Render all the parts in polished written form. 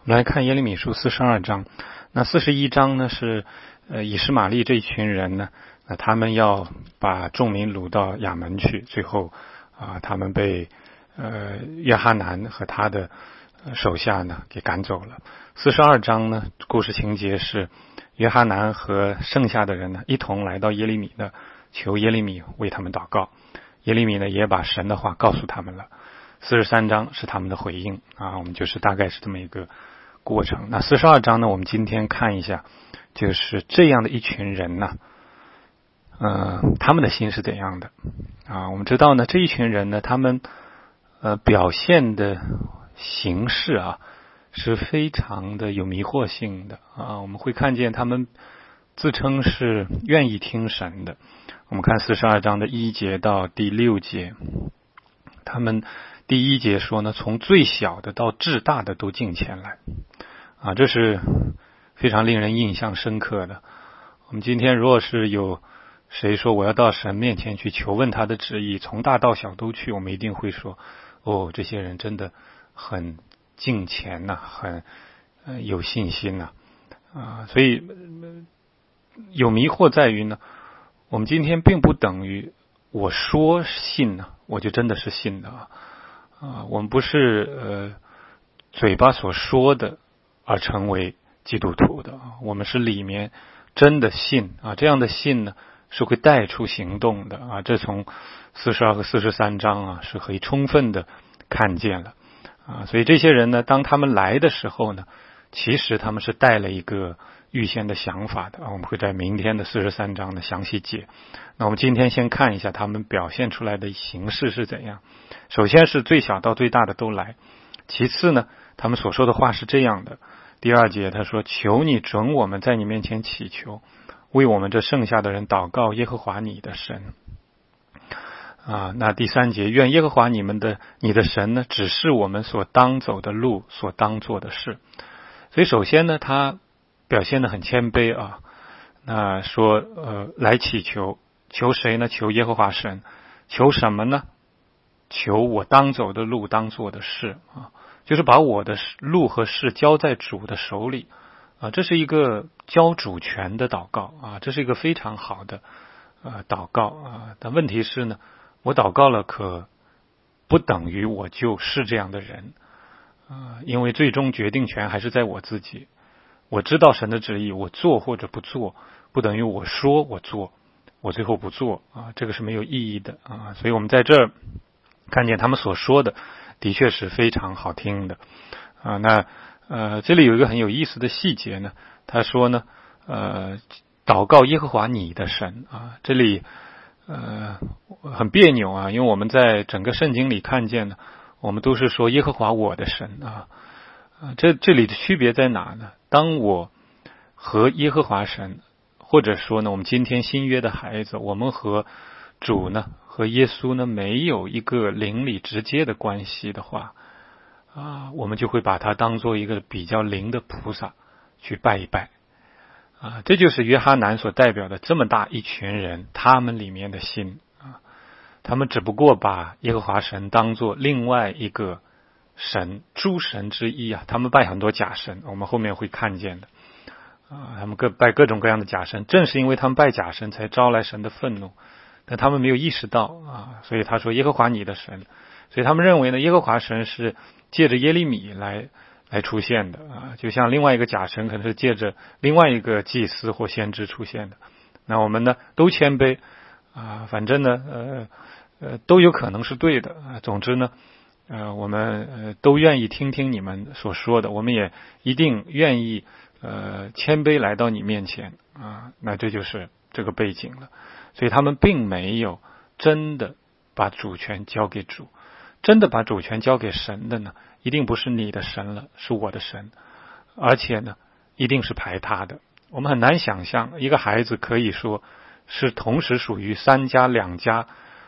我们来看耶利米书42章。那41章呢是以实玛利这一群人呢，他们要把众民掳到亚门去，最后他们被约哈南和他的手下呢给赶走了。42章呢故事情节是约哈南和剩下的人呢一同来到耶利米的，求耶利米为他们祷告。耶利米呢也把神的话告诉他们了。43章是他们的回应我们就是大概是这么一个过程。那42章呢，我们今天看一下，就是这样的一群人呢，他们的心是怎样的我们知道呢，这一群人呢，他们表现的形式是非常的有迷惑性的我们会看见他们自称是愿意听神的。我们看42章的1节到第6节，他们第1节说呢，从最小的到至大的都敬前来这是非常令人印象深刻的。我们今天如果是有谁说我要到神面前去求问他的旨意，从大到小都去，我们一定会说这些人真的很敬虔很有信心所以有迷惑在于呢，我们今天并不等于我说信我就真的是信的我们不是嘴巴所说的而成为基督徒的我们是里面真的信这样的信呢是会带出行动的这从42和43章是可以充分的看见了所以这些人呢，当他们来的时候呢，其实他们是带了一个预先的想法的我们会在明天的43章呢详细解。那我们今天先看一下他们表现出来的形式是怎样。首先是最小到最大的都来，其次呢，他们所说的话是这样的。第2节他说，求你准我们在你面前祈求，为我们这剩下的人祷告耶和华你的神那第3节，愿耶和华你的神呢，指示我们所当走的路，所当做的事。所以首先呢，他表现得很谦卑那说来祈求，求谁呢？求耶和华神。求什么呢？求我当走的路，当做的事就是把我的路和事交在主的手里这是一个交主权的祷告这是一个非常好的祷告但问题是呢，我祷告了可不等于我就是这样的人因为最终决定权还是在我自己。我知道神的旨意，我做或者不做，不等于我说我做，我最后不做这个是没有意义的所以我们在这儿看见他们所说的的确是非常好听的那这里有一个很有意思的细节呢，他说呢祷告耶和华你的神这里很别扭因为我们在整个圣经里看见呢，我们都是说耶和华我的神这里的区别在哪呢？当我和耶和华神，或者说呢，我们今天新约的孩子，我们和主呢，和耶稣呢，没有一个灵里直接的关系的话我们就会把它当做一个比较灵的菩萨去拜一拜这就是约哈南所代表的这么大一群人，他们里面的心他们只不过把耶和华神当作另外一个神，诸神之一他们拜很多假神，我们后面会看见的他们拜各种各样的假神，正是因为他们拜假神才招来神的愤怒，但他们没有意识到所以他说耶和华你的神，所以他们认为呢，耶和华神是借着耶利米来出现的就像另外一个假神可能是借着另外一个祭司或先知出现的。那我们呢都谦卑反正呢都有可能是对的总之呢我们都愿意听听你们所说的，我们也一定愿意谦卑来到你面前那这就是这个背景了。所以他们并没有真的把主权交给主，真的把主权交给神的呢，一定不是你的神了，是我的神，而且呢一定是排他的。我们很难想象一个孩子可以说是同时属于3家2家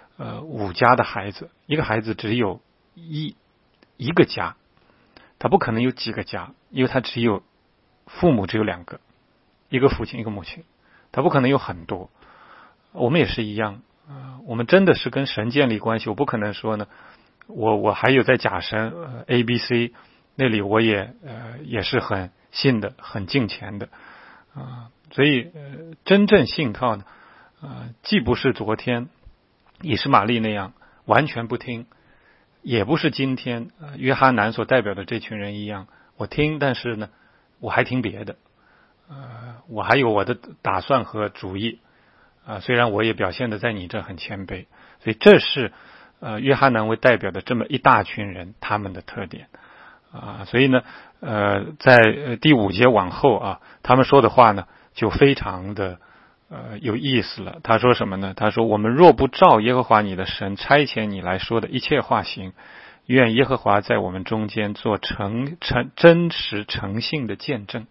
5家的孩子，一个孩子只有一个家，他不可能有几个家，因为他只有父母只有2个，一个父亲一个母亲，他不可能有很多。我们也是一样我们真的是跟神建立关系，我不可能说呢我还有在假神A B C 那里我也是很信的，很敬虔的所以真正信靠呢既不是昨天以实玛利那样完全不听，也不是今天约哈南所代表的这群人一样，我听，但是呢我还听别的我还有我的打算和主意虽然我也表现的在你这很谦卑，所以这是约哈南为代表的这么一大群人他们的特点所以呢在第5节往后他们说的话呢就非常的有意思了。他说什么呢？他说我们若不照耶和华你的神差遣你来说的一切话行，愿耶和华在我们中间做真实诚信的见证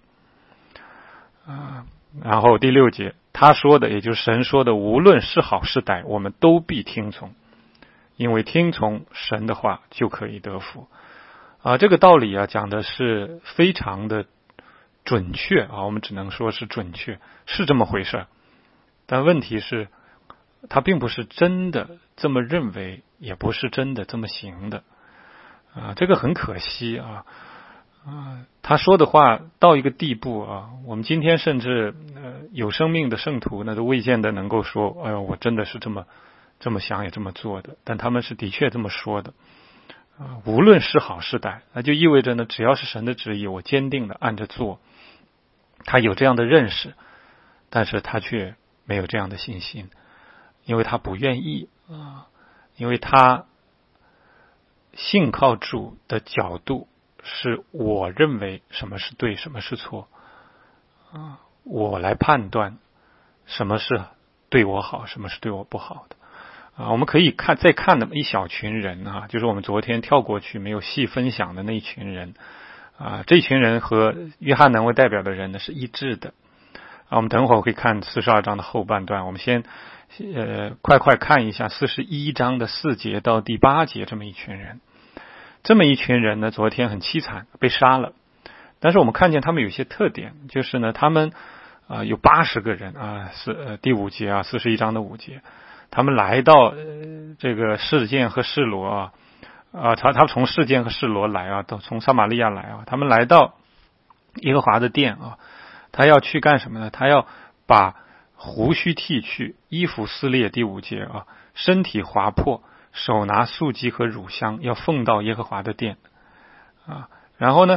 然后第6节他说的也就是神说的，无论是好是歹我们都必听从，因为听从神的话就可以得福这个道理讲的是非常的准确我们只能说是准确，是这么回事，但问题是他并不是真的这么认为，也不是真的这么行的这个很可惜他说的话到一个地步我们今天甚至有生命的圣徒呢都未见得能够说我真的是这么想也这么做的，但他们是的确这么说的无论是好是歹，那就意味着呢只要是神的旨意我坚定的按着做。他有这样的认识，但是他却没有这样的信心，因为他不愿意因为他信靠主的角度是我认为什么是对什么是错我来判断什么是对我好什么是对我不好的我们可以再看那么一小群人就是我们昨天跳过去没有细分享的那一群人这群人和约翰南为代表的人呢是一致的我们等会儿会看42章的后半段，我们先快看一下41章的4节到第8节这么一群人。这么一群人呢昨天很凄惨被杀了，但是我们看见他们有些特点，就是呢他们有80个人第5节41章的5节，他们来到这个示剑和示罗他从示剑和示罗来都从撒玛利亚来他们来到耶和华的殿他要去干什么呢？他要把胡须剃去，衣服撕裂，第5节身体划破，手拿素祭和乳香，要奉到耶和华的殿然后呢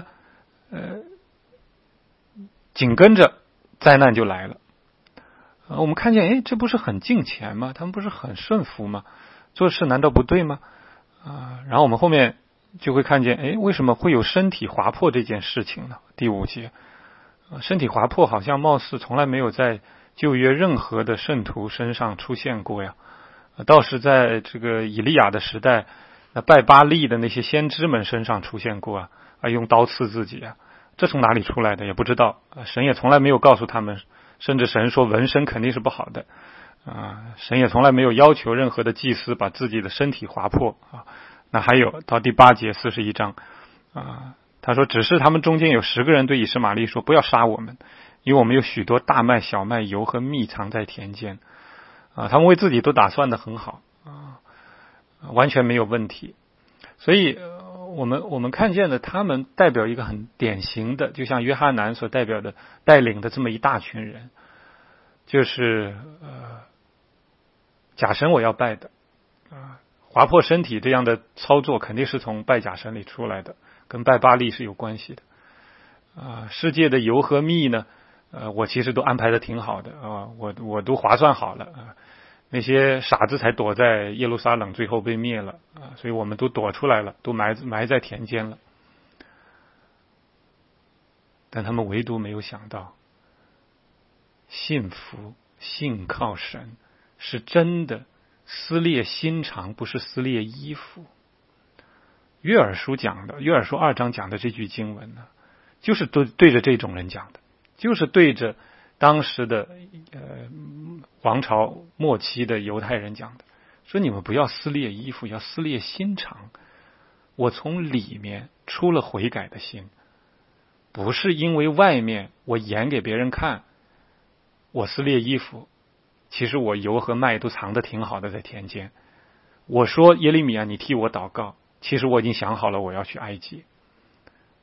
紧跟着灾难就来了我们看见这不是很敬虔吗？他们不是很顺服吗？做事难道不对吗然后我们后面就会看见为什么会有身体划破这件事情呢？第5节身体划破好像貌似从来没有在旧约任何的圣徒身上出现过呀倒是在这个以利亚的时代拜巴力的那些先知们身上出现过用刀刺自己这从哪里出来的也不知道神也从来没有告诉他们，甚至神说纹身肯定是不好的神也从来没有要求任何的祭司把自己的身体划破那还有到第8节41章他说只是他们中间有10个人对以实玛利说不要杀我们，因为我们有许多大麦小麦油和蜜藏在田间他们为自己都打算得很好完全没有问题。所以我们看见的他们代表一个很典型的，就像约翰南所代表的带领的这么一大群人，就是假神我要拜的划破身体这样的操作肯定是从拜假神里出来的，跟拜巴力是有关系的世界的油和蜜呢我其实都安排的挺好的我都划算好了那些傻子才躲在耶路撒冷最后被灭了所以我们都躲出来了，都埋在田间了。但他们唯独没有想到信服信靠神是真的撕裂心肠，不是撕裂衣服。约珥书2章讲的这句经文呢就是对着这种人讲的，就是对着当时的王朝末期的犹太人讲的，说你们不要撕裂衣服，要撕裂心肠。我从里面出了悔改的心，不是因为外面我演给别人看我撕裂衣服，其实我油和麦都藏得挺好的在田间。我说耶利米啊，你替我祷告，其实我已经想好了我要去埃及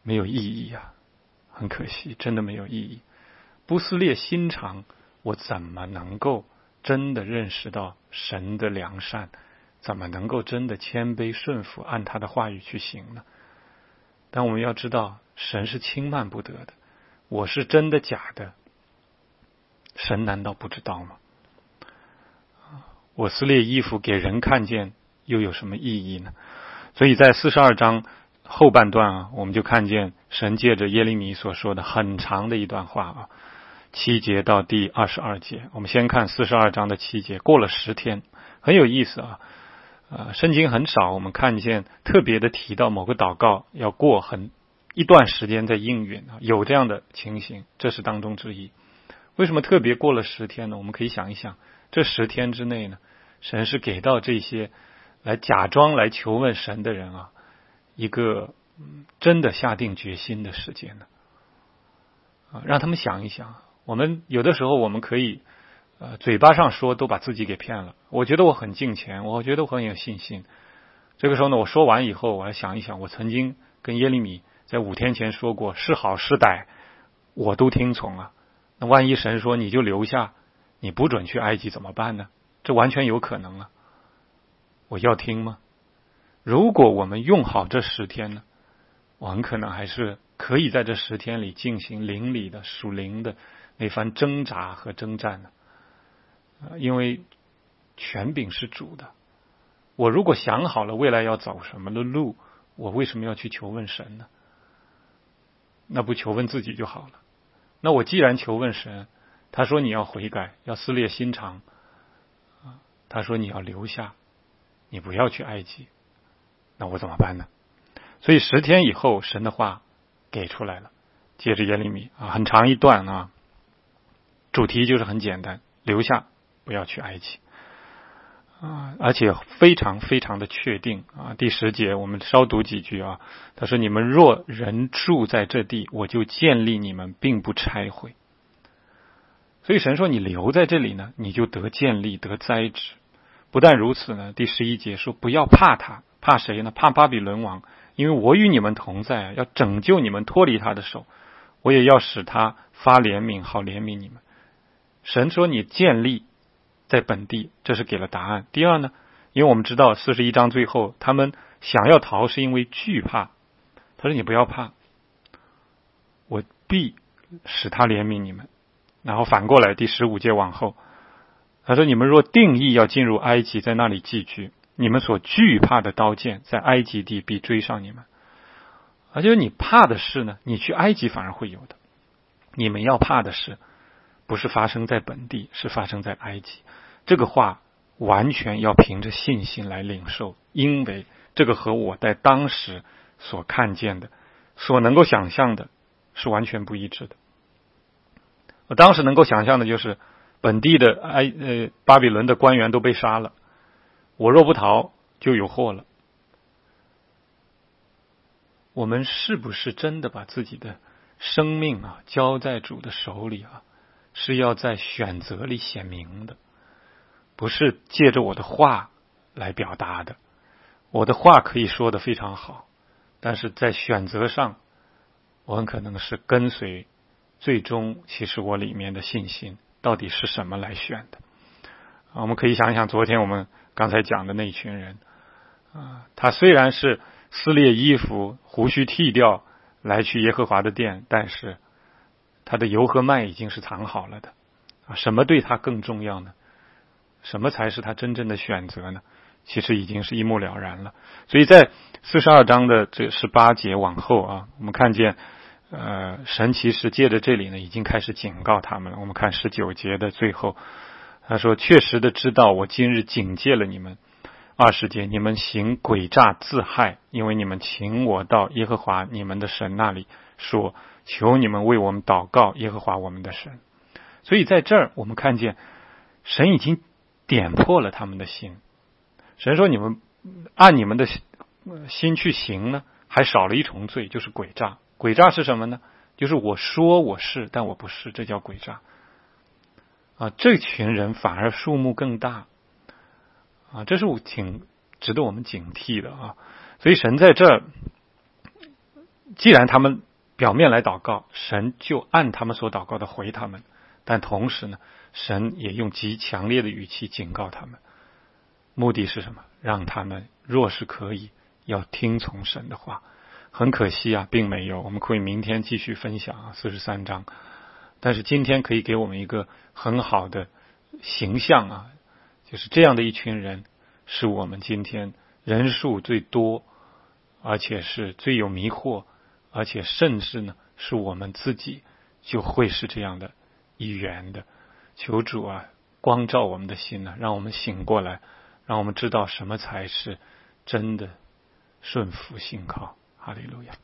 没有意义啊，很可惜，真的没有意义。不撕裂心肠，我怎么能够真的认识到神的良善？怎么能够真的谦卑顺服，按他的话语去行呢？但我们要知道，神是轻慢不得的。我是真的假的，神难道不知道吗？我撕裂衣服给人看见，又有什么意义呢？所以在42章后半段啊，我们就看见神借着耶利米所说的很长的一段话啊，7节到第22节。我们先看42章的7节，过了10天，很有意思啊。圣经很少我们看见特别的提到某个祷告要过一段时间在应允啊，有这样的情形，这是当中之一。为什么特别过了10天呢？我们可以想一想，这10天之内呢，神是给到这些来假装来求问神的人啊，一个真的下定决心的时间呢，让他们想一想。我们有的时候我们可以嘴巴上说都把自己给骗了，我觉得我很敬虔，我觉得我很有信心。这个时候呢，我说完以后，我来想一想，我曾经跟耶利米在5天前说过，是好是歹我都听从啊。那万一神说你就留下，你不准去埃及怎么办呢？这完全有可能啊，我要听吗？如果我们用好这10天呢，我很可能还是可以在这10天里进行灵里的属灵的那番挣扎和征战的。因为权柄是主的，我如果想好了未来要走什么的路，我为什么要去求问神呢？那不求问自己就好了。那我既然求问神，他说你要悔改，要撕裂心肠，他说你要留下，你不要去埃及，那我怎么办呢？所以10天以后，神的话给出来了，接着耶利米很长一段啊，主题就是很简单，留下，不要去埃及而且非常非常的确定第10节我们稍读几句啊。他说：“你们若人住在这地，我就建立你们，并不拆毁。”所以神说你留在这里呢，你就得建立，得栽植。不但如此呢，第11节说不要怕他，怕谁呢？怕巴比伦王，因为我与你们同在要拯救你们脱离他的手，我也要使他发怜悯，好怜悯你们。神说你建立在本地，这是给了答案。第二呢，因为我们知道41章最后他们想要逃是因为惧怕，他说你不要怕，我必使他怜悯你们。然后反过来第15节往后，他说你们若定义要进入埃及，在那里寄居，你们所惧怕的刀剑在埃及地必追上你们。就是你怕的事呢，你去埃及反而会有的。你们要怕的事不是发生在本地，是发生在埃及。这个话完全要凭着信心来领受，因为这个和我在当时所看见的，所能够想象的是完全不一致的。我当时能够想象的就是本地的巴比伦的官员都被杀了，我若不逃就有祸了。我们是不是真的把自己的生命交在主的手里是要在选择里显明的，不是借着我的话来表达的。我的话可以说得非常好，但是在选择上我很可能是跟随最终其实我里面的信心到底是什么来选的。我们可以想一想昨天我们刚才讲的那一群人他虽然是撕裂衣服，胡须剃掉来去耶和华的殿，但是他的油和麦已经是藏好了的什么对他更重要呢？什么才是他真正的选择呢？其实已经是一目了然了。所以在42章的这18节往后我们看见神其实借着这里呢已经开始警告他们了。我们看19节的最后，他说确实的知道我今日警戒了你们。20节，你们行诡诈自害，因为你们请我到耶和华你们的神那里，说求你们为我们祷告耶和华我们的神。所以在这儿我们看见神已经点破了他们的心。神说你们按你们的心去行呢，还少了一重罪，就是诡诈。诡诈是什么呢？就是我说我是，但我不是，这叫诡诈这群人反而数目更大这是挺值得我们警惕的所以神在这儿既然他们表面来祷告，神就按他们所祷告的回他们，但同时呢，神也用极强烈的语气警告他们，目的是什么？让他们若是可以，要听从神的话。很可惜啊，并没有。我们可以明天继续分享43章。但是今天可以给我们一个很好的形象啊，就是这样的一群人，是我们今天人数最多，而且是最有迷惑，而且甚至呢，是我们自己就会是这样的一员的。求主啊，光照我们的心呢，让我们醒过来，让我们知道什么才是真的顺服信靠。哈利路亚。